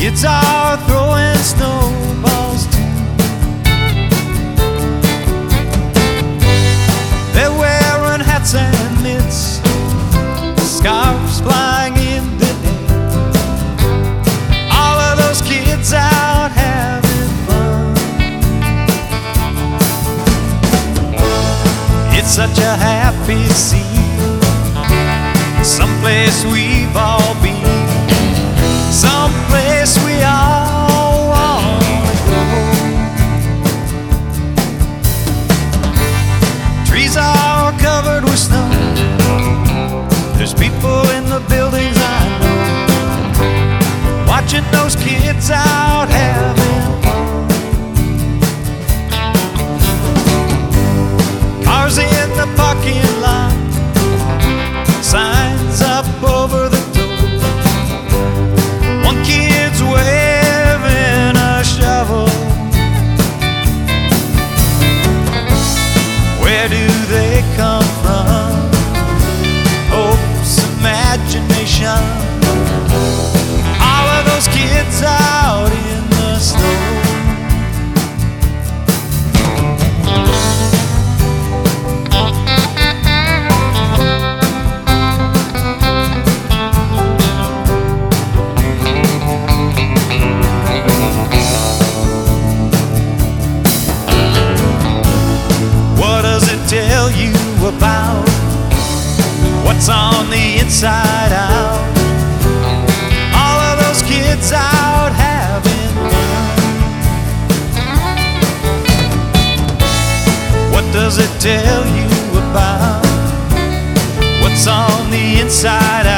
Kids are throwing snowballs too. They're wearing hats and mitts, scarves flying in the air. All of those kids out having fun. It's such a happy scene, someplace we've all been, someplace we all want to go. Trees are covered with snow. There's people in the buildings I know, watching those kids out having fun. Cars in the parking lot, signs up over the door. One kid's waving a shovel. Where do they come from? Hope's imagination. All of those kids out in the snow. Tell you about what's on the inside out. All of those kids out having fun. What does it tell you about what's on the inside out?